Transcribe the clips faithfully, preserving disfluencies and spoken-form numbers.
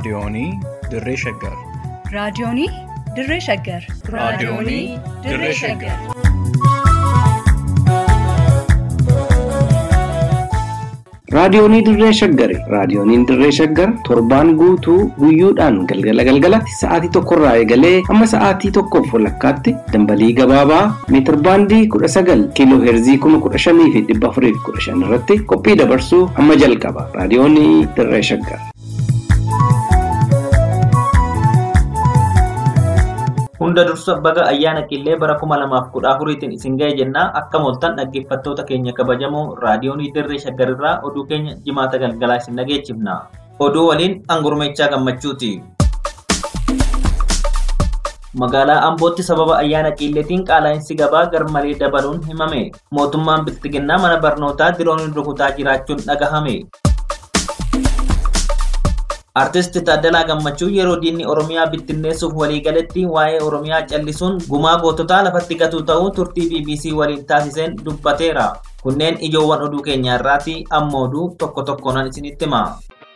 Raadiyoonii Dirree Shaggar. Raadiyoonii Dirree Shaggar. Raadiyoonii Dirree Shaggar. Raadiyoonii Dirree Shaggar. Raadiyooniin Dirree Shaggar torbaan guutuu guyyoodhaan galgala galgalatti sa'aatii tokkorraa eegalee amma sa'aatii tokkoof walakkaatti dambalii gabaabaa meetir baandii kudha sagal kiiloo heerzii kuma kudha shanii fi dhibba afurii fi kudha shan irratti qophii dabarsuu amma jalqaba. Raadiyoonii Dirree Shaggar. Hunda dursa baga ayyaana qillee bara kuma lamaaf kudha afuriitiin isin ga'e jennaa akka mooltan dhaggeeffattoota keenya kabajamoo raadiyoonii Dirree Shaggar irraa oduu keenya jimaata galgalaa isin dhageechifna. Oduu waliin Angurmeechaa Gammachuuti. Magaalaa Ambootti sababa ayyaana qilleetiin qaala'insi gabaa garmalee dabaluun himame. Mootummaan Biltiginnaa mana barnootaa dirooniin rukutaa jiraachuun dhagahame. Artist Taaddalaa Gammachuu yeroo diinni Oromiyaa bittinneessuuf walii galetti waa'ee Oromiyaa callisuun gumaa goototaa lafatti gatuu ta'uu turtii B B C waliin taasiseen dubbateera. Kunneen ijoowwan oduu keenyaa irraati amma oduu tokko tokkoon isinitti hima.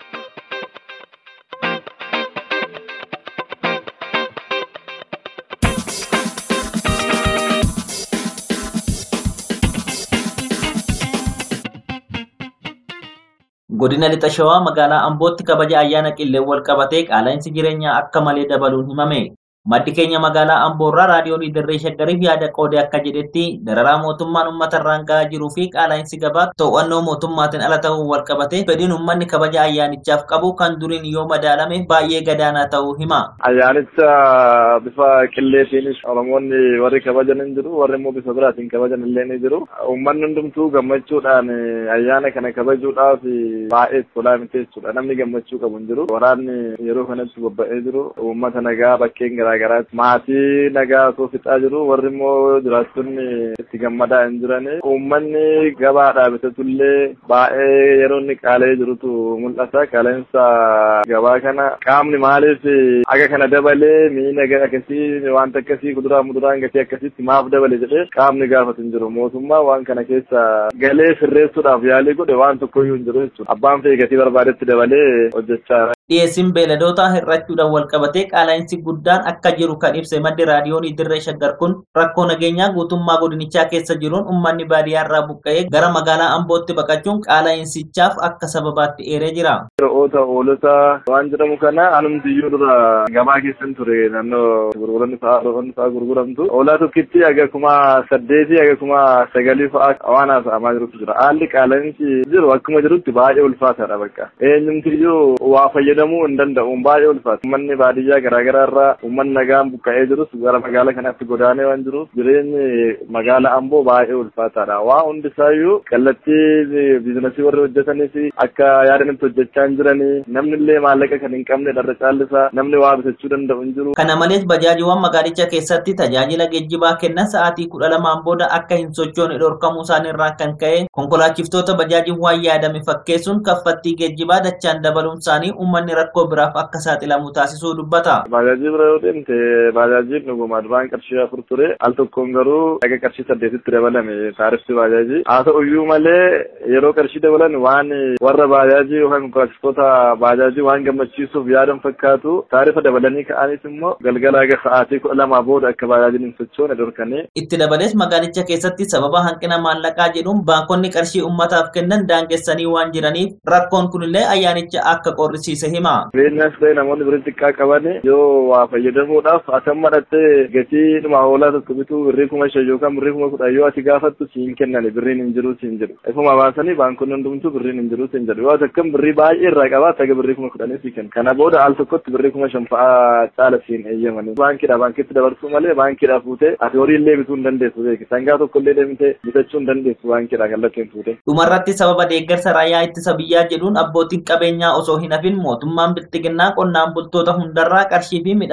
Godina Lixa Shawaa magaalaa Ambootti kabaja ayyaana qillee wal qabatee qaala'insi jireenyaa akka malee dabaluun himame. Maddi keenya magaalaa Amboorraa raadiyoonii Dirree Shaggariif yaada qoode akka jedhetti dararaa mootummaan uummata irraan gahaa jiruu fi qaala'insi gabaa to'annoo mootummaatiin ala ta'uu wal qabatee fedhiin uummanni kabaja ayyaanichaaf qabu kan duriin yoo madaalame baay'ee gadaanaa ta'uu hima. Ayyaanicha bifa qilleetiinis Oromoonni warri kabajan hin jiru, warri immoo bifa biraatiin kabajan illee ni jiru. Uummanni hundumtuu gammachuudhaan ayyaana kana kabajuudhaaf baay'ee tolaa miti jechuudha. Namni gammachuu qabu hin jiru. Waraanni yeroo kanatti bobba'ee jiru. Uummata nagaa bakkeen garaa garaatti maatii nagaa osoo fixaa jiru, warri immoo jiraattonni itti gammadaa hin jirani. Uummanni gabaadhaa bitatullee baay'ee yeroo inni qaala'ee jirutu mul'ata. Qaala'insa gabaa kana qaamni maaliif aga kana dabalee miina akkasii wanta akkasii kuduraa muduraan gatii akkasitti maaf dabale jedhee qaamni gaafatu hin jiru. Mootummaa waan kana keessa galee sirreessuudhaaf yaalii godhe waan tokkoyyuu hin jiru jechuudha. Abbaan fe'ee gatii barbaadetti dabalee hojjechaa. Dhiyeessiin beeladootaa hir'achuudhaan wal qabatee qaala'insi guddaan akka jiru kan ibse maddi raadiyoonii Dirree Shaggar kun rakkoo nageenyaa guutummaa godinichaa keessa jiruun uummanni baadiyyaa irraa buqqa'ee gara magaalaa Ambootti baqachuun qaala'insichaaf akka sababaatti eeree jira. Re'oota hoolota waan jedhamu kana anumtiyyuu dura gabaa keessan ture naannoo gurguranni fa'aa re'oonni fa'aa gurguramtu. Hoolaa tokkitti aga kuma saddeetii aga kuma sagalii fa'aa waan haasa'amaa jirutu jira. Haalli qaala'insi jiru akkuma jirutti baay'ee ulfaataadha bakka. Eenyumtiyyuu waa fayyadamuu hin danda'u baay'ee ulfaata. Uummanni baadiyyaa garaagaraa irraa uummanni nagaan buqqa'ee jirus gara magaalaa kanaatti godaanee waan jiruuf jireenyi magaalaa Amboo baay'ee ulfaataadha. Waa hundisaayyuu kallattii biizinasii warri hojjetanis akka yaadanitti hojjechaa hin jiranii, namni illee maallaqa kan hin qabne dharra caallisaa namni waa bitachuu danda'u hin jiru. Kana malees bajaajiiwwan magaalicha keessatti tajaajila geejjibaa kennan sa'aatii kudha lamaan booda akka hin sochoone dhorkamuu isaaniirraa kan ka'e konkolaachiftota bajaajiiwwan yaadame fakkeessuun kaffaltii geejjibaa dachaan dabaluun isaanii uummanni rakkoo biraaf akka saaxilamu taasisuu dubbata. Bajaajii bira yoo deemte baajaajiin dhuguma duraan qarshii afur ture al tokkoon garuu dhaga qarshii saddeetitti dabalame taarifti bajaajii. Haa ta'uyyuu malee yeroo qarshii dabalan waan warra bajaajii yookaan konkolaachistoota bajaajii waan gammachiisuuf yaadan fakkaatu taarifa dabalanii ka'anis immoo galgala aga sa'aatii kudha lamaa booda akka bajaajiin hin sochoone dhorkanii. Itti dabalees magaalicha keessatti sababa hanqina maallaqaa jedhuun baankonni qarshii uummataaf kennan daangessanii waan jiraniif rakkoon kunillee ayyaanicha akka qorrisiise hima. Beenyas ta'e namoonni birii xiqqaa qaban yoo waa fayyadamuudhaaf asan madhattee gatii dhuma hoolaa tokko bituu birrii kuma shan yookaan birrii kuma kudha yoo ati gaafattu siin kennani birriin hin jiru siin jedhu. Ifuma baasanii baankonni hundumtuu birriin hin jiru siin jedhu. Yoo akkam birrii baay'ee irraa qabaata aga birrii kuma kudhanii sii kenna. Kana booda al tokkotti birrii kuma shan fa'aa caala siin eeyyamanii. Baankiidha baankitti dabarsuu malee baankiidha fuutee ati horii illee bituu hin dandeessu beeki. Sangaa tokko illee deemtee bitachuu hin dandeessu baankiidha kallattiin fuutee. Dhumarratti sababa deeggarsa raayyaa ittisa biyyaa jedhuun abbootiin qabeenyaa osoo hin hafin mootummaan Biltiginnaa qonnaan bultoota hundarraa qarshii fi midhaan guuraa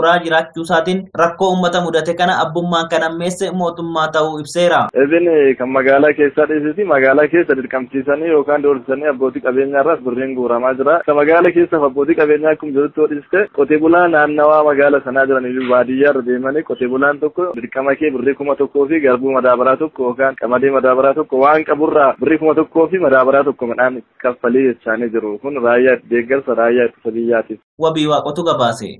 bu'uuraa jiraachuu isaatiin rakkoo uummata mudate kana abbummaan kan ammeesse mootummaa ta'uu ibseera. Ebin kan magaalaa keessa dhiisiti magaalaa keessa dirqamsiisanii yookaan doorsisanii abbootii qabeenyaa irraas birriin guuramaa jira. Kan magaalaa keessaaf abbootii qabeenyaa akkuma jirutti hodhiste qotee bulaa naannawaa magaalaa sanaa jiranii baadiyyaa irra deemanii qotee bulaan tokko dirqama kee birrii kuma tokkoo fi garbuu madaabaraa tokko yookaan qamadii madaabaraa tokko waan qaburraa birrii kuma tokkoo fi madaabaraa tokko midhaan kaffalee jechaanii jiru. Kun raayyaa deeggarsa raayyaa ittisa biyyaatiif. Wabii waaqotu gabaase.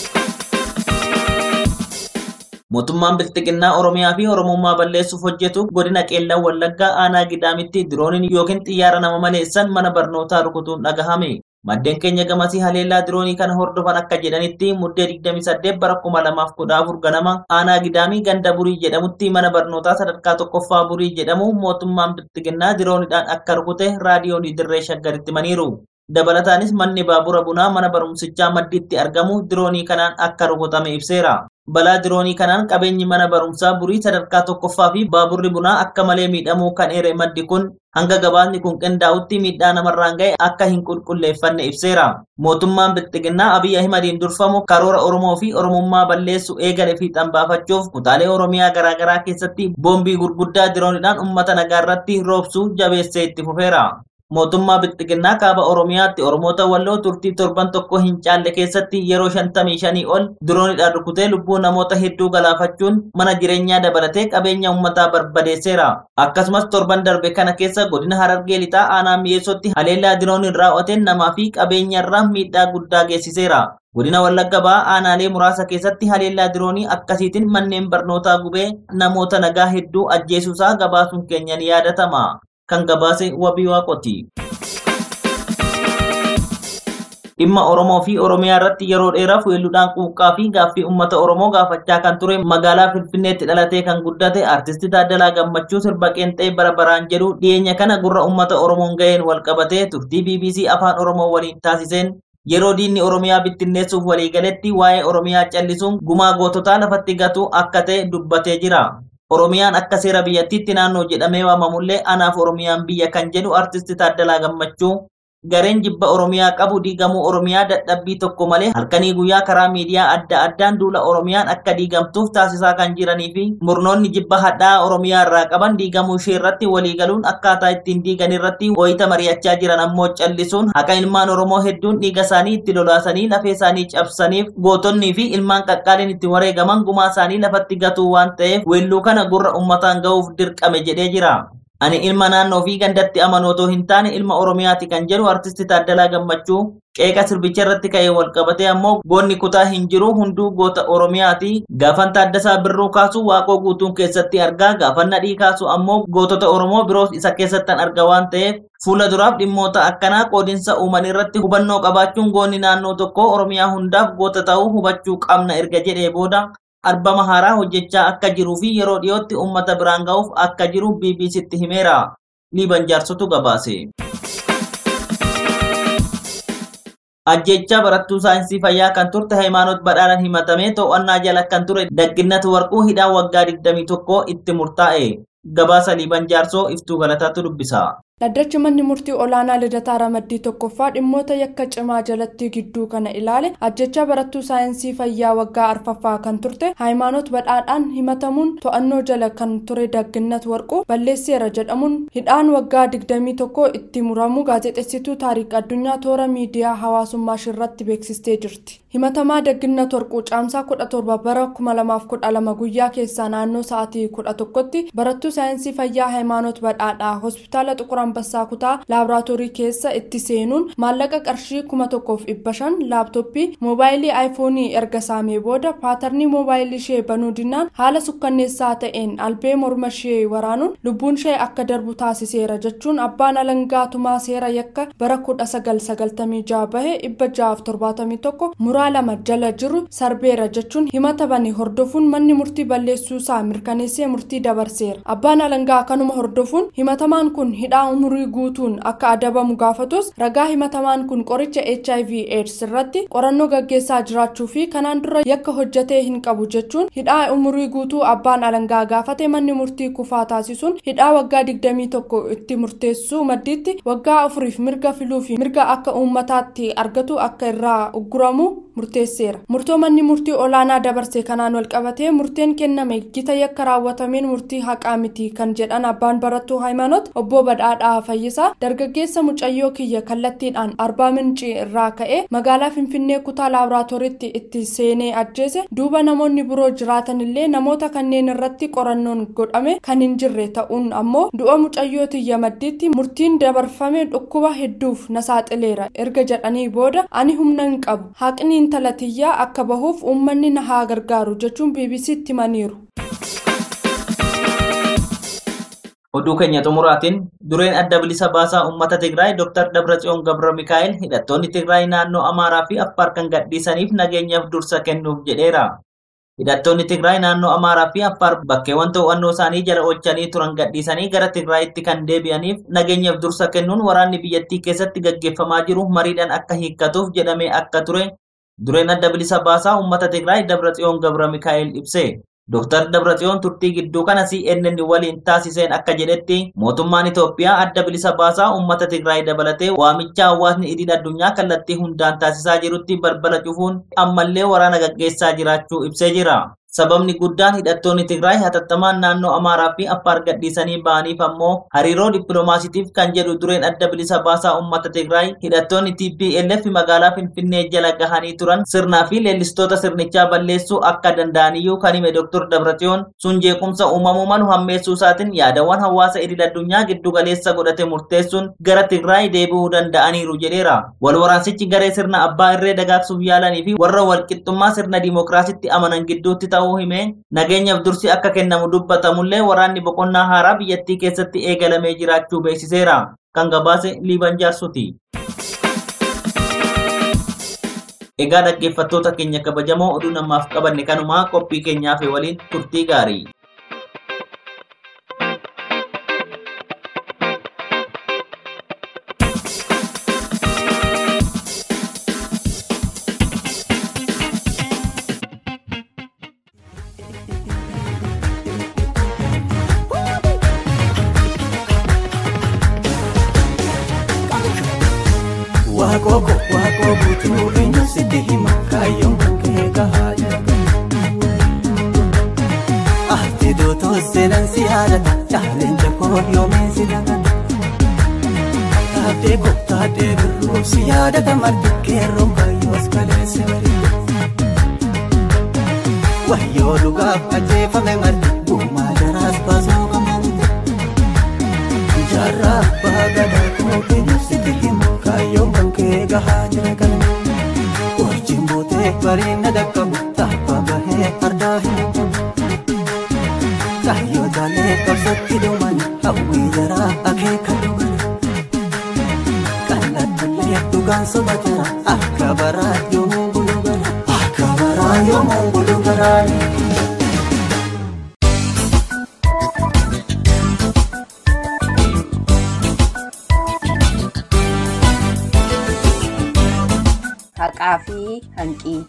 Mootummaan Bilxiginnaa Oromiyaa fi Oromummaa balleessuuf hojjetu godina Qeellam Wallaggaa aanaa Gidaamitti dirooniin yookiin xiyyaara nama maleessan mana barnootaa rukutuun dhagahame. Maddeen keenya gamasii haleellaa diroonii kana hordofan akka jedhanitti muddee digdamii saddeet bara kuma lamaaf kudha afur ganama aanaa Gidaamii ganda Burii jedhamutti mana barnootaa sadarkaa tokkoffaa Burii jedhamu mootummaan Bilxiginnaa dirooniidhaan akka rukute raadiyoonii Dirree Shaggaritti himaniiru. Dabalataanis manni baabura bunaa mana barumsichaa maddiitti argamu diroonii kanaan akka rukutame ibseera. Balaa diroonii kanaan qabeenyi mana barumsaa Burii sadarkaa tokkoffaa fi baaburri bunaa akka malee miidhamuu kan eere maddi kun hanga gabaasni kun qindaa'utti miidhaa namarraan ga'e akka hin qulqulleeffanne ibseera. Mootummaan Bilxiginnaa Abiy Ahimadiin durfamu karoora Oromoo fi Oromummaa balleessu eegale fiixan baafachuuf kutaalee Oromiyaa garaagaraa keessatti boombii gurguddaa dirooniidhaan uummata nagaa irratti roobsuu jabeessee itti fufeera. Mootummaa Bilxiginnaa kaaba Oromiyaatti Oromoota Walloo turtii torban tokko hin caalle keessatti yeroo shantamii shanii ol dirooniidhaan rukutee lubbuu namoota hedduu galaafachuun mana jireenyaa dabalatee qabeenya uummataa barbadeesseera. Akkasumas torban darbe kana keessa godina Harargee lixaa aanaa Mi'eessootti haleellaa dirooniin raawwateen namaa fi qabeenyarra miidhaa guddaa geessiseera. Godina Wallagga Ba'aa aanaalee muraasa keessatti haleellaa diroonii akkasiitiin manneen barnootaa gubee namoota nagaa hedduu ajjeesuusaa gabaasuun keenya ni yaadatama. Kan gabaase wabii waaqoti. Dhimma Oromoo fi Oromiyaa irratti yeroo dheeraaf weelluudhaan quuqqaa fi gaaffii uummata Oromoo gaafachaa kan ture magaalaa Finfinneetti dhalatee kan guddate artisti Taaddalaa Gammachuu sirba qeenxee bara baraan jedhu dhiyeenya kana gurra uummata Oromoon ga'een wal qabatee turtii B B C afaan Oromoo waliin taasiseen yeroo diinni Oromiyaa bittinneessuuf walii galetti waa'ee Oromiyaa callisuun gumaa goototaa lafatti gatu akka ta'e dubbatee jira. Oromiyaan akka seera biyyattiitti naannoo jedhamee waamamullee anaaf Oromiyaan biyya kan jedhu artisti Taaddalaa Gammachuu gareen jibba Oromiyaa qabu diigamuu Oromiyaa dadhabbii tokko malee halkanii guyyaa karaa miidiyaa adda addaan duula Oromiyaan akka diigamtuuf taasisaa kan jiranii fi murnoonni jibba hadhaa Oromiyaa irraa qaban diigamuu ishee irratti waliigaluun akkaataa ittiin diigan irratti wayita mari'achaa jiran ammoo callisuun haqa ilmaan Oromoo hedduun dhiiga isaanii itti lolaasanii lafee isaanii cabsaniif gootonnii fi ilmaan qaqqaaliin itti wareegaman gumaa isaanii lafatti gatuu waan ta'eef weelluu kana gurra uummataan ga'uuf dirqame jedhee jira. Ani ilma naannoo fi gandatti amanootoo hin taane ilma Oromiyaati kan jedhu artisti Taaddalaa Gammachuu qeeqa sirbicha irratti ka'ee wal qabatee ammoo goonni kutaa hin jiru hunduu goota Oromiyaati. Gaafan Taaddasaa Birruu kaasu waaqoo guutuun keessatti argaa gaafan Nadhii kaasu ammoo gootota Oromoo biroos isa keessattan arga waan ta'eef fuula duraaf dhimmoota akkanaa qoodinsa uuman irratti hubannoo qabaachuun goonni naannoo tokko Oromiyaa hundaaf goota ta'uu hubachuu qabna erga jedhee booda albama haaraa hojjechaa akka jiruu fi yeroo dhiyootti uummata biraan ga'uuf akka jiru B B C'tti himeera. Liiban Jaarsotu gabaase. Ajjechaa barattuu saayinsii fayyaa kan turte Hayimaanoot Badhaadhaan himatamee to'annaa jala kan ture Dagginnat Warquu hidhaan waggaa digdamii tokko itti murtaa'e. Gabaasa Liiban Jaarsoo Iftuu Galataatu dubbisa. Dhaddachi manni murtii olaanaa Lidataa Ramaddii tokkoffaa dhimmoota yakka cimaa jalatti gidduu kana ilaale ajjechaa barattuu saayinsii fayyaa waggaa arfaffaa kan turte Hayimaanoot Badhaadhaan himatamuun to'annoo jala kan ture Dagginnat Warquu balleesseera jedhamuun hidhaan waggaa digdamii tokko itti muramu gaazexeessituu Taariik Addunyaa toora miidiyaa hawaasummaa irratti beeksistee jirti. Himatamaa Dagginnat Warquu caamsaa kudha torba bara kuma lamaaf kudha lama guyyaa keessaa naannoo sa'aatii kudha tokkotti barattuu saayinsii fayyaa Hayimaanoot Badhaadhaa hospitaala Xuqur Ambassaa kutaa laaboraatoorii keessa itti seenuun maallaqa qarshii kuma tokkoof dhibba shan laaptooppii moobaayilii aayifoonii erga saamee booda paatarnii moobaayilii ishee banuu dinnaan haala sukkanneessaa ta'een albee morma ishee waraanuun lubbuun ishee akka darbu taasiseera jechuun abbaan alangaa tumaa seera yakka bara kudha sagal sagaltamii jaha bahee dhibba jahaaf torbaatamii tokko muraa lama jala jiru sarbeera jechuun himata bane hordofuun manni murtii balleessuu isaa mirkaneessee murtii dabarseera. Abbaan alangaa kanuma hordofuun himatamaan kun hidhaa umurii guutuun akka adabamu gaafatus ragaa himatamaan kun qoricha H I V AIDS irratti qorannoo gaggeessaa jiraachuu fi kanaan dura yakka hojjetee hin qabu jechuun hidhaa umurii guutuu abbaan alangaa gaafate manni murtii kufaa taasisuun hidhaa waggaa digdamii tokko itti murteessuu maddiitti waggaa afuriif mirga filuu fi mirga akka uummataatti argatu akka irraa ugguramu murteesseera. Murtoo manni murtii olaanaa dabarse kanaan wal qabatee murteen kenname gita yakka raawwatameen murtii haqaa miti kan jedhan abbaan barattuu Hayimaanot obbo Badhaadhaa Fayyisaa dargaggeessa mucayyoo kiyya kallattiidhaan Arbaa Mincii irraa ka'ee magaalaa Finfinnee kutaa laaboraatooriitti itti seenee ajjeese duuba namoonni biroo jiraatan illee namoota kanneen irratti qorannoon godhame kan hin jirre ta'uun ammoo du'a mucayyoo tiyya maddiitti murtiin dabarfame dhukkuba hedduuf na saaxileera erga jedhanii booda ani humna hin qabu haqni intala tiyyaa akka bahuuf uummanni na haa gargaaru jechuun B B C'tti himaniiru. Oduu keenya xumuraatiin dureen adda bilisa baasaa uummata Tigraay Dr. Dabratsiyoon Gabra Mikaa'el hidhattoonni Tigraay naannoo Amaaraa fi Affaar kan gadhiisaniif nageenyaaf dursa kennuuf jedheera. Hidhattoonni Tigraay naannoo Amaaraa fi Affaar bakkeewwan to'annoo isaanii jala oolchanii turan gadhiisanii gara Tigraayitti kan deebi'aniif nageenyaaf dursa kennuun waraanni biyyattii keessatti gaggeeffamaa jiru mariidhaan akka hiikkatuuf jedhamee akka ture dureen adda bilisa baasaa uummata Tigraay Dabratsiyoon Gabra Mikaa'el ibse. Dr. Dabratsiyoon turtii gidduu kana C N N waliin taasiseen akka jedhetti mootummaan Itoophiyaa adda bilisa baasaa uummata Tigraay dabalatee waamicha hawaasni idil addunyaa kallattii hundaan taasisaa jirutti balbala cufuun ammallee waraana gaggeessaa jiraachuu ibsee jira. Sababni guddaan hidhattoonni Tigraay hatattamaan naannoo Amaaraa fi Affaar gadhiisanii ba'aniif ammoo hariiroo dippiloomaasiitiif kan jedhu dureen adda bilisa baasaa uummata Tigraay hidhattoonni T P L F magaalaa Finfinnee jala gahanii turan sirnaa fi leellistoota sirnichaa balleessuu akka danda'aniyyuu kan hime Dr. Dabratsiyoon sun jeequmsa uumamuu malu hammeessuu isaatiin yaadawwan hawaasa idil addunyaa giddu galeessa godhate murteessuun gara Tigraay deebi'uu danda'aniiru jedheera. Wal waraansichi garee sirna abbaa irree dagaagsuuf yaalanii fi warra walqixxummaa sirna diimokiraasiitti amanan gidduutti ta'uu himee nageenyaaf dursi akka kennamu dubbatamullee waraanni boqonnaa haaraa biyyattii keessatti eegalamee jiraachuu beeksiseera. Kan gabaase Liiban Jaarsuuti. Egaa dhaggeeffattoota keenya kabajamoo oduu namaaf qabanne kanumaa qophii keenyaaf waliin turtii gaarii. Wakoko wako butu enyo sidi hima kayo kega haja. Ahti do to sedan siada challenge ko yo men sidaga. Tate ko tate bru siada tamar kero kayo skale severi. Wayo luga aje fa me mar guma jaras paso kamani. Jara bagada ko enyo sidi hima kayo kega haja kan orjin bote parina dakam tapa bahe ardahi kayo dale kapsati duman awi jara akhe kaduman kanat le tugan sobachara akabara yo bulugara akabara yo bulugara. Haqaa fi hanqii.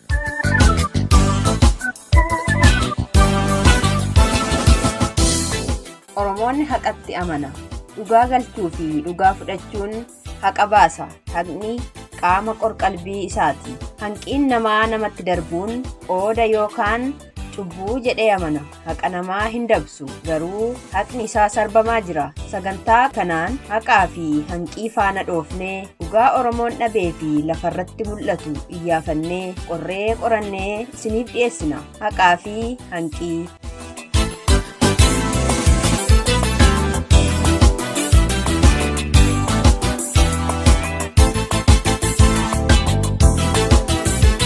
Oromoonni haqatti amana. Dhugaa galchuu fi dhugaa fudhachuun haqa baasa. Haqni qaama qorqalbii isaati. Hanqiin namaa namatti darbuun qooda yookaan cubbuu jedhee amana. Haqa namaa hin dabsu garuu haqni isaa sarbamaa jira. Sagantaa kanaan haqaa fi hanqii faana dhoofnee dhugaa Oromoon dhabee fi lafarratti mul'atu iyyaafannee qorree qorannee isiniif dhiyeessina. Haqaa fi hanqii.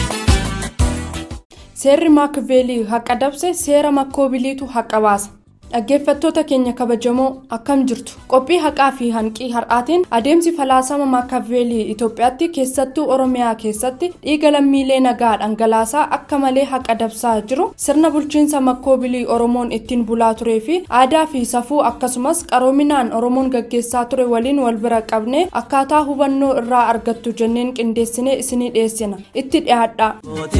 Seerri Maakveelii haqa dabse seera Makkoobiliitu haqa baasa. Dhaggeeffattoota keenya kabajamoo akkam jirtu? Qophii haqaa fi hanqii har'aatiin adeemsi falaasama Maakiyaaveelii Itoophiyaatti keessattuu Oromiyaa keessatti dhiiga lammiilee nagaa dhangalaasaa akka malee haqa dabsaa jiru, sirna bulchiinsa makkoobilii Oromoon ittiin bulaa turee fi aadaa fi safuu akkasumas qaroominaan Oromoon gaggeessaa ture waliin wal bira qabnee akkaataa hubannoo irraa argattu jenneen qindeessinee isinii dhiyeessina. Itti dhiyaadhaa.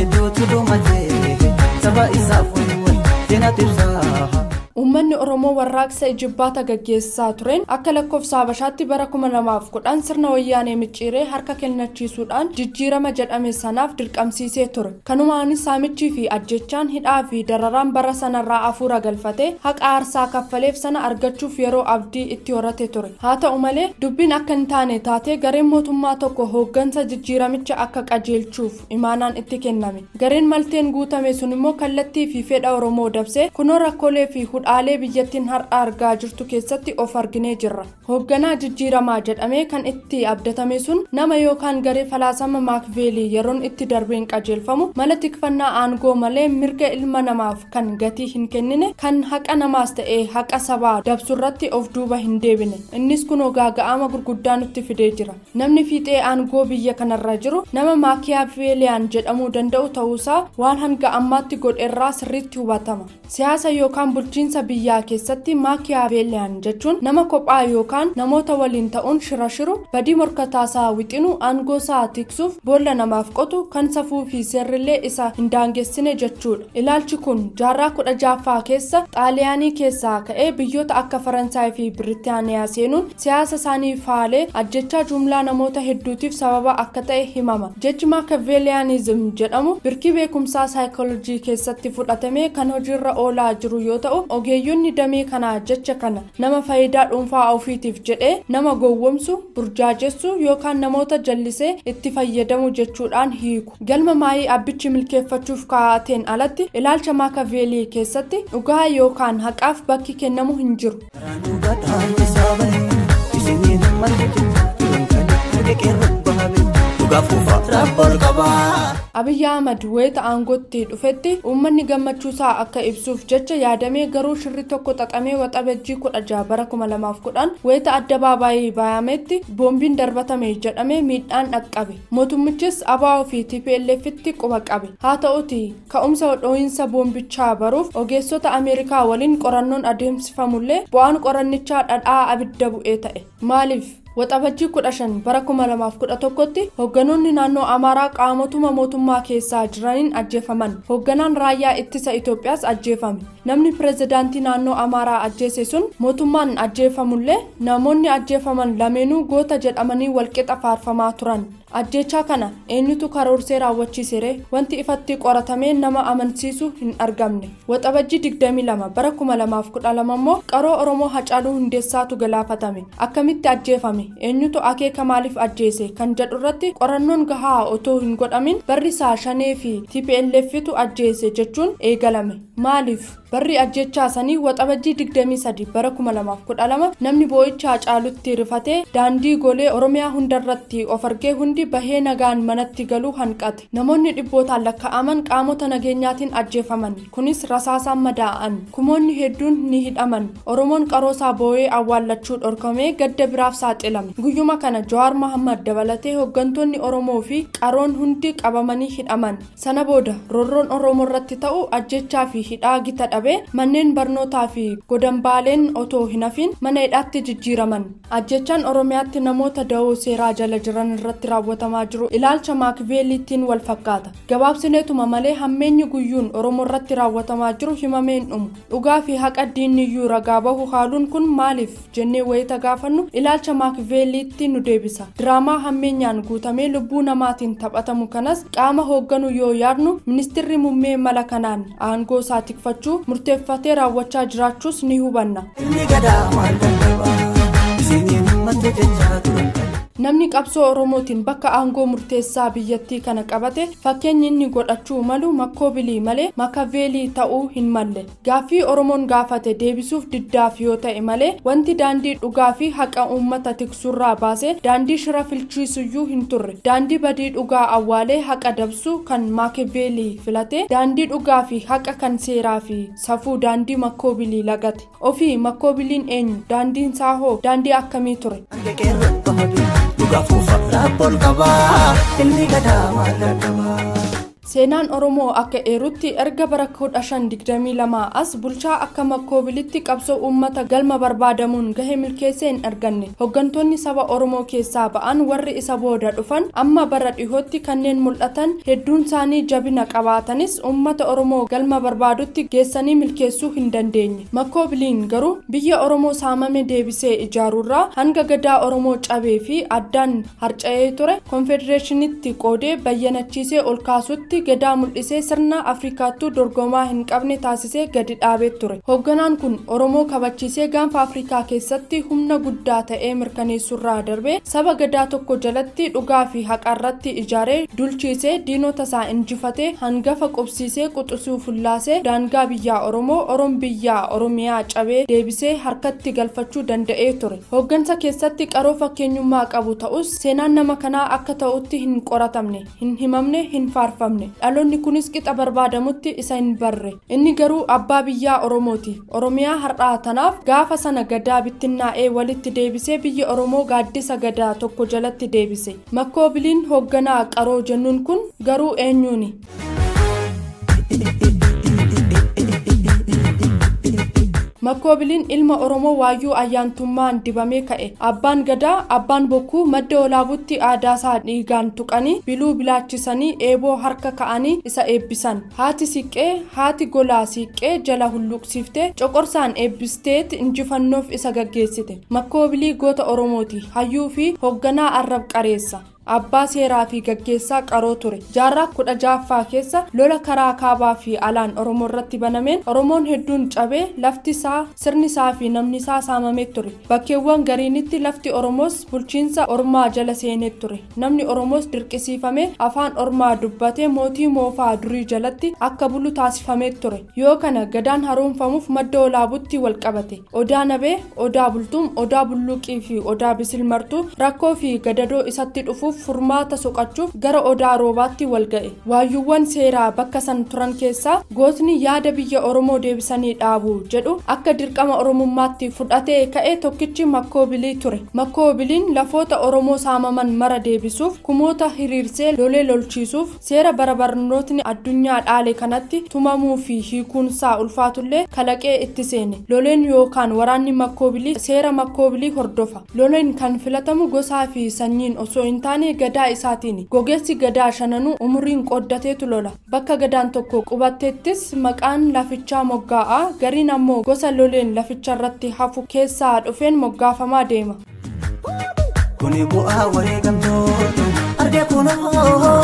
Uummanni Oromoo warraaqsa ijibbaata gaggeessaa tureen akka lakkoofsa Habashaatti bara kuma lamaaf kudhan sirna wayyaanee micciiree harka kennachiisuudhaan jijjiirama jedhame sanaaf dirqamsiisee ture. Kanumaanis saamichii fi ajjechaan hidhaa fi dararaan bara sanarraa afuura galfatee haqa aarsaa kaffaleef sana argachuuf yeroo abdii itti horate ture. Haa ta'u malee dubbiin akka hin taane taatee gareen mootummaa tokko hooggansa jijjiiramicha akka qajeelchuuf imaanaan itti kenname. Gareen malteen guutame sun immoo kallattii fi fedha Oromoo dabsee kunoo rakkoolee fi hudhaalee biyyattiin har'a argaa jirtu keessatti of arginee jirra. Hoogganaa jijjiiramaa jedhamee kan itti abdatame sun nama yookaan garee falaasama Maakiyaaveelii yeroon itti darbeen qajeelfamu mala tikfannaa aangoo malee mirga ilma namaaf kan gatii hin kennine, kan haqa namaas ta'ee haqa sabaa dabsurratti of duuba hin deebine. Innis kunoo gaaga'ama gurguddaa nutti fidee jira. Namni fiixee aangoo biyya kanarra jiru nama Maakiyaaveeliyaan jedhamuu danda'u ta'uusaa waan hanga ammaatti godheerraa sirriitti hubatama. Siyaasa yookaan bulchiinsa biyyaa keessatti Maakiyaaveeliyaan jechuun nama kophaa yookaan namoota waliin ta'uun shira shiru, badii morkataasaa wixinu, aangoosaa tiksuuf boolla namaaf qotu, kan safuu fi seerrillee isa hin daangessine jechuudha. Ilaalchi kun jaarraa kudha jaaffaa keessa Xaaliyaanii keessaa ka'ee biyyoota akka Faransaay fi Biriitaaniyaa seenuun siyaasa isaanii faalee ajjechaa jumlaa namoota hedduutiif sababa akka ta'e himama. Jechi Maakiyaaveeliyaanizim jedhamu birkii beekumsaa saayikoolojii keessatti fudhatamee kan hojiirra oolaa jiru yoo ta'u, ogeeyyonni damee kanaa jecha kana nama faayidaa dhuunfaa ofiitiif jedhee nama gowwomsu, burjaajessu yookaan namoota jallisee itti fayyadamu jechuudhaan hiiku. Galma maayii abbichi milkeeffachuuf kaa'ateen alatti ilaalcha Maakiyaaveelii keessatti dhugaa yookaan haqaaf bakki kennamu hin jiru. Abiyyi Ahmad wayita aangootti dhufetti uummanni gammachuusaa akka ibsuuf jecha yaadamee garuu shirri tokko xaxamee waxabajjii kudha jaha bara kuma lamaaf kudhan wayita addabaabaayii baayametti boombiin darbatame jedhamee miidhaan dhaqqabe. Mootummichis A B O fi T P L F-tti quba qabe. Haa ta'uti ka'umsa dhoohinsa boombichaa baruuf ogeessota Ameerikaa waliin qorannoon adeemsifamullee bu'aan qorannichaa dhadhaa abidda bu'ee ta'e. Maaliif? Waxabajjii kudha shan bara kuma lamaaf kudha tokkotti hoogganoonni naannoo Amaaraa qaamotuma mootummaa keessaa jiraniin ajjeefaman. Hoogganaan raayyaa ittisa Itoophiyaas ajjeefame. Namni pirezidaantii naannoo Amaaraa ajjeese sun mootummaan ajjeefamullee namoonni ajjeefaman lameenuu goota jedhamanii walqixa faarfamaa turan. Ajjechaa kana eenyutu karoorsee raawwachiisere? Wanti ifatti qoratamee nama amansiisu hin argamne. Waxabajjii digdamii lama bara kuma lamaaf kudha lama immoo qaroo Oromoo Hacaaluu Hundeessaatu galaafatame. Akkamitti ajjeefame? Eenyutu akeeka maaliif ajjeese? Kan jedhu irratti qorannoon gahaa otoo hin godhamin barrisaa Shanee fi T P L F-tu ajjeese jechuun eegalame. Maaliif? Barri ajjechaa sanii waxabajjii digdamii sadi bara kuma lamaaf kudha lama namni boo'icha Hacaalutti rifatee daandii golee Oromiyaa hundarratti of argee hundi bahee nagaan manatti galuu hanqate. Namoonni dhibbootaan lakkaa'aman qaamota nageenyaatiin ajjeefaman. Kunis rasaasaan madaa'an. Kumoonni hedduun ni hidhaman. Oromoon qaroosaa boo'ee awwaallachuu dhorkamee gadda biraaf saaxilame. Guyyuma kana Jawaar Mohammad dabalatee hooggantoonni Oromoo fi qaroon hundi qabamanii hidhaman. Sana booda roorroon Oromoo irratti ta'u ajjechaa fi hidhaa gita dhabe manneen barnootaa fi godambaaleen otoo hin hafin mana hidhaatti jijjiiraman. Ajjechaan Oromiyaatti namoota da'oo seeraa jala jiran irratti raawwatamaa jiru ilaalcha Maakiyaaveeliitiin wal fakkaata. Gabaabsineetuma malee hammeenyi guyyuun Oromoo irratti raawwatamaa jiru himameen dhumu. Dhugaa fi haqa diinniyyuu ragaa bahu haaluun kun maaliif jennee wayita gaafannu ilaalcha Maakiyaaveeliitti nu deebisa. Diraamaa hammeenyaan guutamee lubbuu namaatiin taphatamu kanas qaama hoogganu yoo yaadnu ministeerri muummee mala kanaan aangoo isaa tikfachuu murteeffatee raawwachaa jiraachuus ni hubanna. namni qabsoo oromootiin bakka aangoo murteessaa biyyattii kana qabate fakkeenyi inni godhachuu malu makkoobilii malee makaveelii ta'uu hin malle. Gaaffii oromoon gaafate deebisuuf diddaaf yoo ta'e malee wanti daandii dhugaa fi haqa uummata tiksurraa baase daandii shira filchiisuyyuu hin turre. Daandii badii dhugaa awwaalee haqa dabsu kan makaveelii filate daandii dhugaa fi haqa kan seeraa fi safuu daandii makkoobilii lagate. Ofii makkoobiliin eenyu? Daandiin isaa hoo daandii akkamii ture? Seenaan Oromoo akka eerutti erga bara kudha shan digdamii lama as bulchaa akka makkoobilitti qabsoo uummata galma barbaadamuun gahee milkeessee hin arganne. Hoggantoonni saba Oromoo keessaa ba'an warri isa booda dhufan amma bara dhihootti kanneen mul'atan hedduun isaanii jabina qabaatanis uummata Oromoo galma barbaadutti geessanii milkeessuu hin dandeenye. Makkoobiliin garuu biyya Oromoo saamame deebisee ijaaruurraa hanga gadaa Oromoo cabee fi addaan harca'ee ture konfedereeshinitti qoodee bayyanachiisee ol kaasutti gadaa mul'isee sirna Afrikaattuu dorgomaa hin qabne taasisee gadi dhaabee ture. Hogganaan kun Oromoo kabachiisee gaanfa Afrikaa keessatti humna guddaa ta'ee mirkaneessuurraa darbee saba gadaa tokko jalatti dhugaa fi haqarratti ijaaree dulchiisee diinota isaa injifatee hangafa qubsiisee quxisuu fullaasee daangaa biyyaa Oromoo Oromoo biyyaa Oromiyaa cabee deebisee harkatti galfachuu danda'ee ture. Hoggansa keessatti qaroo fakkeenyummaa qabu ta'us seenaan nama kanaa akka ta'utti hin qoratamne, hin himamne, hin faarfamne. Dhaloonni kunis qixa barbaadamutti isa hin barre. Inni garuu abbaa biyyaa Oromooti. Oromiyaa har'aa tanaaf gaafa sana gadaa bittinnaa'ee walitti deebisee biyya Oromoo gaaddisa gadaa tokko jalatti deebise. Makkoobiliin hogganaa qaroo jennuun kun garuu eenyuuni? Makkoobiliin ilma Oromoo waayyuu ayyaantummaan dibamee ka'e. Abbaan gadaa, abbaan bokkuu madda olaabutti aadaasaa dhiigaan tuqanii biluu bilaachisanii eeboo harka ka'anii isa eebbisan. Haati siqqee, haati golaa siqqee jala hulluqsiiftee coqorsaan eebbisteet injifannoof isa gaggeessite. Makkoobilii goota Oromooti. Hayyuu fi hogganaa arrab qareessa. Abbaa seeraa fi gaggeessaa qaroo ture. Jaarraa kudha jaaffaa keessa lola karaa kaabaa fi alaan Oromoo irratti banameen Oromoon hedduun cabee lafti isaa sirni isaa fi namni isaa saamamee ture. Bakkeewwan gariinitti lafti Oromoos bulchiinsa Ormaa jala seenee ture. Namni Oromoos dirqisiifamee afaan Ormaa dubbatee mootii moofaa durii jalatti akka bulu taasifamee ture. Yoo kana gadaan haroomfamuuf madda olaabutti wal qabate. Odaa nabee, odaa bultuum, odaa bulluqii fi odaa bisil martuu rakkoo fi gadadoo isatti dhufu furmaata soqachuuf gara odaa roobaatti wal ga'e. Waayyuuwwan seeraa bakka san turan keessaa gootni yaada biyya Oromoo deebisanii dhaabu jedhu akka dirqama Oromummaatti fudhatee ka'e tokkichi Makkoobilii ture. Makkoobiliin lafoota Oromoo saamaman mara deebisuuf kumoota hiriirsee lolee lolchiisuuf seera bara barnootni addunyaa dhaale kanatti tumamuu fi hiikuunsaa ulfaatullee kalaqee itti seene. Loleen yookaan waraanni Makkoobilii seera Makkoobilii hordofa. Loleen kan filatamu gosaa fi sanyiin osoo hin taane gadaa isaatiin. Gogeessi gadaa shananuu umuriin qooddateetu lola. Bakka gadaan tokko qubatteettis maqaan lafichaa moggaa'a. Gariin ammoo gosa loleen laficha irratti hafu keessaa dhufeen moggaafamaa deema. Kuni bu'aa wareegamtoota argee kunoo.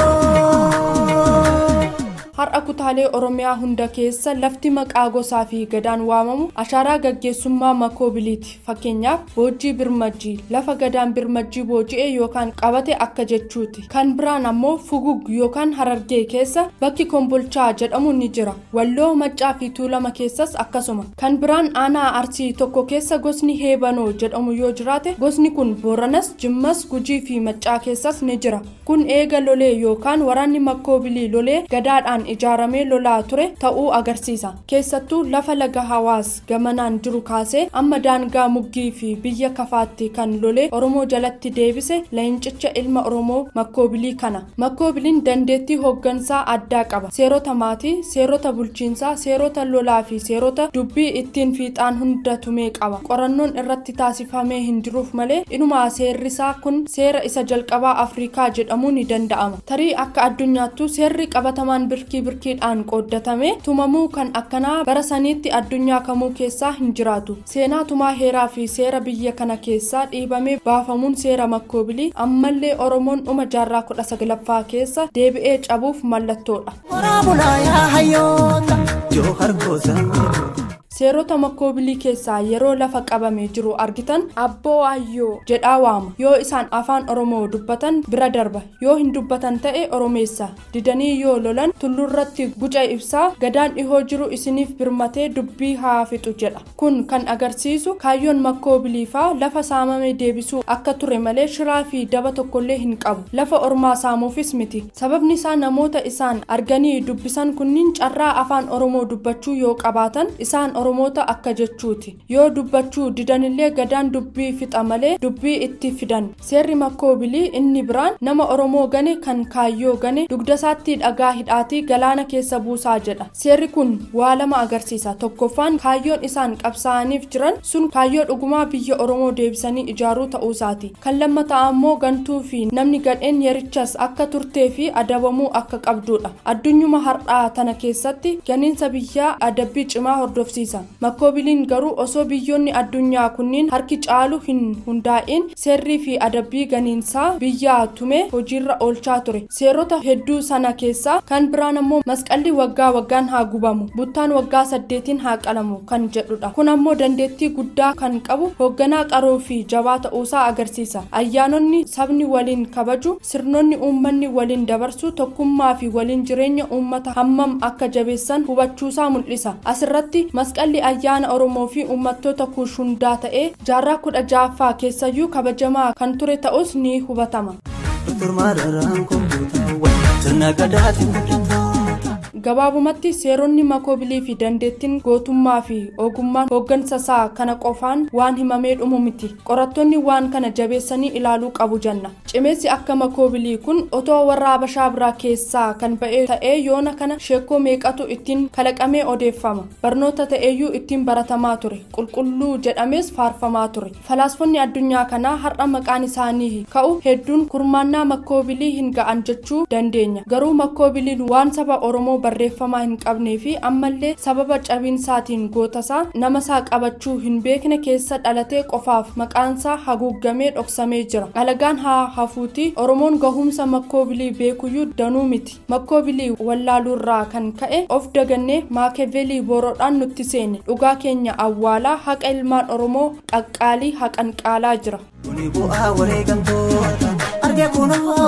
Har'a kutaalee Oromiyaa hunda keessa lafti maqaa gosaa fi gadaan waamamu ashaaraa gaggeessummaa Makkoobiliiti. Fakkeenyaaf Boojjii Birmajjii lafa gadaan Birmajjii booji'ee yookaan qabate akka jechuuti. Kan biraan ammoo Fugug yookaan Harargee keessa bakki Kombolchaa jedhamu ni jira. Walloo Maccaa fi Tuulama keessas akkasuma. Kan biraan aanaa Arsii tokko keessa gosni Heebanoo jedhamu yoo jiraate gosni kun Booranas, Jimmas, Gujii fi Maccaa keessas ni jira. Kun eega lolee yookaan waraanni Makkoobilii lolee gadaadhaan ijaaramee lolaa ture ta'uu agarsiisa. Keessattuu lafa laga Hawaas gamanaan jiru kaasee amma daangaa Muggii fi biyya Kafaatti kan lolee Oromoo jalatti deebise leencicha ilma Oromoo Makkoobilii kana. Makkoobiliin dandeettii hoggansaa addaa qaba. Seerota maatii, seerota bulchiinsaa, seerota lolaa fi seerota dubbii ittiin fiixaan hunda tumee qaba. Qorannoon irratti taasifamee hin jiruuf malee inumaa seerrisaa kun seera isa jalqabaa Afrikaa jedhamuu ni danda'ama. Tarii akka addunyaattuu seerri qabatamaan birkii birkiidhaan qooddatame tumamuu kan akkanaa bara saniitti addunyaa kamuu keessaa hin jiraatu. Seenaa tumaa heeraa fi seera biyya kana keessaa dhiibamee baafamuun seera Makkoobilii ammallee Oromoon dhuma jaarraa kudha saglaffaa keessa deebi'ee cabuuf mallattoodha. seerota makkoobilii keessaa yeroo lafa qabamee jiru argitan abboo ayyoo jedhaa waama. Yoo isaan afaan Oromoo dubbatan bira darba, yoo hin dubbatan ta'e Oromeessa. Didanii yoo lolan tullurratti guca ibsaa gadaan dhihoo jiru isiniif birmatee dubbii haa fixu jedha. Kun kan agarsiisu kaayyoon makkoobiliifaa lafa saamame deebisuu akka ture malee shiraa fi daba tokkollee hin qabu. Lafa ormaa saamuufis miti. Sababni isaa namoota isaan arganii dubbisan kunniin carraa afaan Oromoo dubbachuu yoo qabaatan isaan Oromoota akka jechuuti. Yoo dubbachuu didanillee gadaan dubbii fixa malee dubbii itti fidan. Seerri makkoobilii inni biraan nama Oromoo gane kan kaayyoo gane dugdasaatti dhagaa hidhaatii galaana keessa buusaa jedha. Seerri kun waa lama agarsiisa. Tokkoffaan kaayyoon isaan qabsaa'aniif jiran sun kaayyoo dhugumaa biyya Oromoo deebisanii ijaaruu ta'uusaati. Kan lammataa ammoo gantuu fi namni gadheen yerichas akka turtee fi adabamuu akka qabduudha. Addunyuma har'aa tana keessatti ganiinsa biyyaa adabbii cimaa hordofsiisa. Makkoobiliin garuu osoo biyyoonni addunyaa kunniin harki caalu hin hundaa'in seerrii fi adabbii ganiinsaa biyyaa tumee hojiirra oolchaa ture. Seerota hedduu sana keessaa kan biraan ammoo masqalli waggaa waggaan haa gubamu, buttaan waggaa saddeetiin haa qalamu kan jedhudha. Kun ammoo dandeettii guddaa kan qabu hoogganaa qaroo fi jabaa ta'uusaa agarsiisa. Ayyaanonni sabni waliin kabaju, sirnoonni uummanni waliin dabarsu tokkummaa fi waliin jireenya uummata hammam akka jabeessan hubachuusaa mul'isa. Asirratti masqalli ayyaana Oromoo fi uummattoota kuush hundaa ta'ee jaarraa kudha ja'affaa keessayyuu kabajamaa kan ture ta'us ni hubatama. Gabaabumatti seeronni makkoobilii fi dandeettiin gootummaa fi ogummaan hooggansa isaa kana qofaan waan himamee dhumu miti. Qorattoonni waan kana jabeessanii ilaaluu qabu jenna. Cimeessi akka makkoobilii kun otoo warra Habashaa biraa keessaa kan ba'e ta'ee yoona kana sheekoo meeqatu ittiin kalaqamee odeeffama. Barnoota ta'eeyyuu ittiin baratamaa ture. Qulqulluu jedhamees faarfamaa ture. Falaasfonni addunyaa kanaa har'a maqaan isaanii ka'u hedduun kurmaannaa makkoobilii hin ga'an jechuu dandeenya. Garuu makkoobiliin waan saba Oromoo barreeffamaa hin qabnee fi ammallee sababa cabiinsaatiin gootasaa namasaa qabachuu hin beekne keessa dhalatee qofaaf maqaansaa haguuggamee dhoksamee jira. Alagaan haa hafuuti Oromoon gahumsa makkoobilii beekuyyuu danuu miti. Makkoobilii wallaaluurraa kan ka'e of dagannee Maakiyaveelii booroodhaan nutti seene. Dhugaa keenya awwaalaa haqa ilmaan Oromoo qaqqaalii haqanqaalaa jira. Kuni bu'aa wareegamtoota arge kunoo.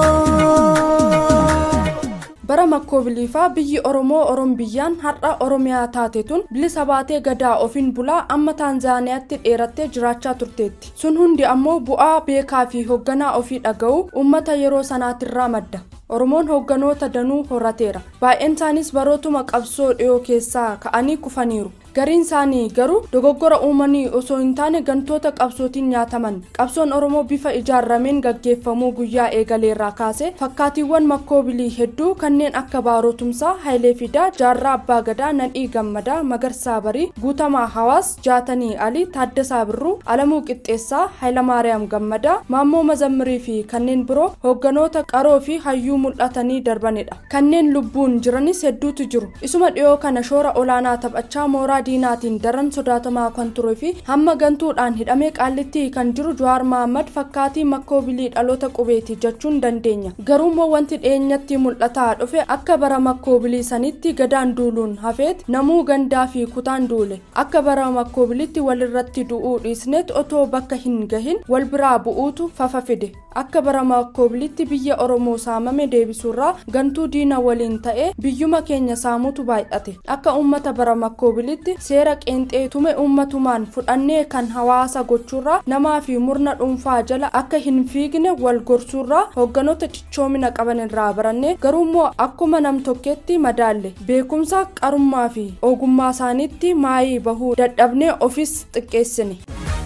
Bara makkoobiliifaa biyyi Oromoo Orombiyyaan har'a Oromiyaa taatetun bilisa baatee gadaa ofiin bulaa amma Taanzaaniyaatti dheerattee jiraachaa turteetti. Sun hundi ammoo bu'aa beekaa fi hoogganaa ofii dhaga'uu uummata yeroo sanaatirraa madda. Oromoon hoogganoota danuu horateera. Baay'een isaanis barootuma qabsoo dhiyoo keessaa ka'anii kufaniiru. Gariin isaanii garuu dogoggora uumanii osoo hin taane gantoota qabsootiin nyaataman. Qabsoon Oromoo bifa ijaarrameen gaggeeffamuu guyyaa eegaleerraa kaasee fakkaatiiwwan makkoobilii hedduu kanneen akka Baarotumsaa, Hayilee Fidaa, Jaarraa Abbaa Gadaa, Nadhii Gammadaa, Magarsaa Barii, Guutamaa Hawaas, Jaatanii Alii, Taaddasaa Birruu, Alamuu Qixxeessaa, Hayilamaariyaam Gammadaa, Maammoo Mazammirii fi kanneen biroo hoogganoota qaroo fi hayyuu mul'atanii darbanidha. Kanneen lubbuun jiranis hedduutu jiru. Isuma dhiyoo kana shoora olaanaa taphachaa mooraa diinaatiin daran sodaatamaa kan turee fi hamma gantuudhaan hidhamee qaallitti kan jiru Jawaar Mohammad fakkaatii makkoobilii dhaloota qubeeti jechuun dandeenya. Garuu wanti dhiyeenyatti mul'ataa dhufe akka bara makkoobilii sanitti gadaan duuluun hafeet namuu gandaa fi kutaan duule. Akka bara makkoobilitti walirratti du'uu dhiisneet otoo bakka hin gahin wal biraa bu'uutu fafa fide. Akka bara makkoobilitti biyya Oromoo saamame deebisuurraa gantuu diina waliin ta'ee biyyuma keenya saamutu baay'ate. Akka uummata bara makkoobilitti seera qeenxee tume uummatumaan fudhannee kan hawaasa gochuurraa namaa fi murna dhuunfaa jala akka hin fiigne wal gorsuurraa hoogganoota cichoomina qaban irraa barannee garuummoo akkuma nam tokketti madaalle beekumsa qarummaa fi ogummaa isaaniitti maayii bahuu dadhabnee ofis xiqqeessine.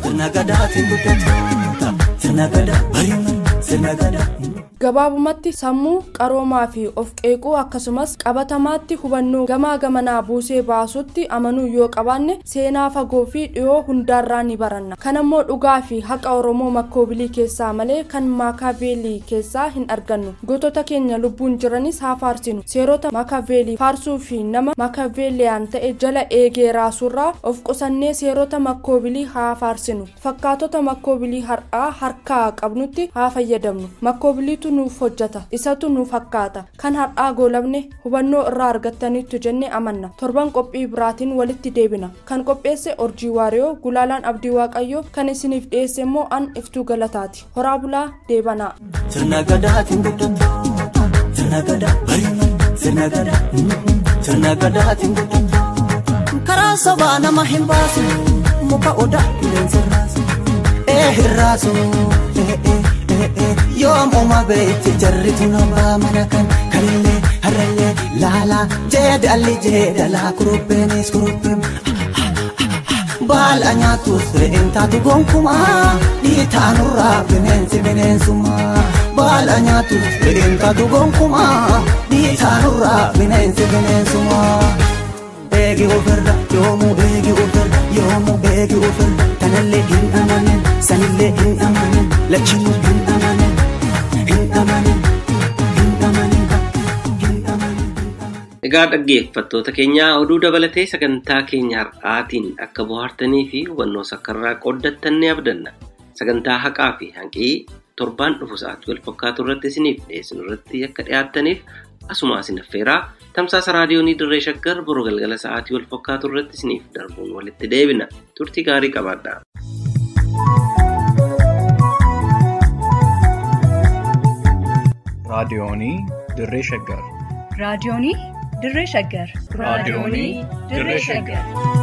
Gabaabumatti sammuu qaroomaa fi of qeequu akkasumas qabatamaatti hubannoo gamaa gamanaa buusee baasutti amanuu yoo qabaanne seenaa fagoo fi dhiyoo hundaarraa ni baranna. Kanammoo dhugaa fi haqa Oromoo makkoobilii keessaa malee kan Maakiyaveelii keessaa hin argannu. Gootota keenya lubbuun jiranis haa faarsinu. Seerota Maakiyaveelii faarsuu fi nama Maakiyaveeliyaan ta'e jala eegee raasuurraa of qusannee seerota makkoobilii haa faarsinu. Fakkaatota makkoobilii har'aa harkaa qabnutti haa fayyadamnu. Makkoobiliitu isatu nuuf hojjeta isatu nuuf fakkaata kan har'aa goolabne hubannoo irraa argattaniitu jennee amanna torban qophii biraatiin walitti deebina kan qopheesse Orjii Waariyoo Gulaalaan Abdii Waaqayyoo kan isiniif dhiyeesse immoo an Iftuu Galataati horaa bulaa deebanaa sirna gadaatiin guddatu sirna gadaa sirna gadaa sirna gadaatiin guddatu karaa sobaa nama hin baasu muka odaa qilleensa raasu ee hirraasu yoom uma beekti jarri tunabaa mana kan kalillee harrallee laalaa jeedalli jeedalaa kurubbeenis kurubbeen baala nyaatus re'een taatu gonkumaa dhiitaanurraa bineensi bineensummaa baala nyaatus re'een taatu gonkumaa dhiitaanurraa bineensi bineensummaa eegi ofirra yoomuu eegi ofirra yoomuu eegi ofirra kanallee hin amanin sanillee hin amanin lachinuu hin amanin hin amanin hin amanin hin amanin. Egaa dhaggeeffattoota keenyaa oduu dabalatee sagantaa keenya har'aatiin akka bohaartanii fi hubannoo sakkarraa qooddattan ni abdanna. Sagantaa haqaa fi hanqii torbaan dhufu sa'aatii wal fakkaatu irratti isiniif dhiyeessinu irratti akka dhiyaattaniif asuma isin affeeraa tamsaasa raadiyoonii dirree shaggar boruu galgala sa'aatii wal fakkaatu irratti isiniif darbuun walitti deebina. Turtii gaarii qabaadhaa. raadiyoonii dirree shaggar raadiyoonii dirree shaggar raadiyoonii dirree shaggar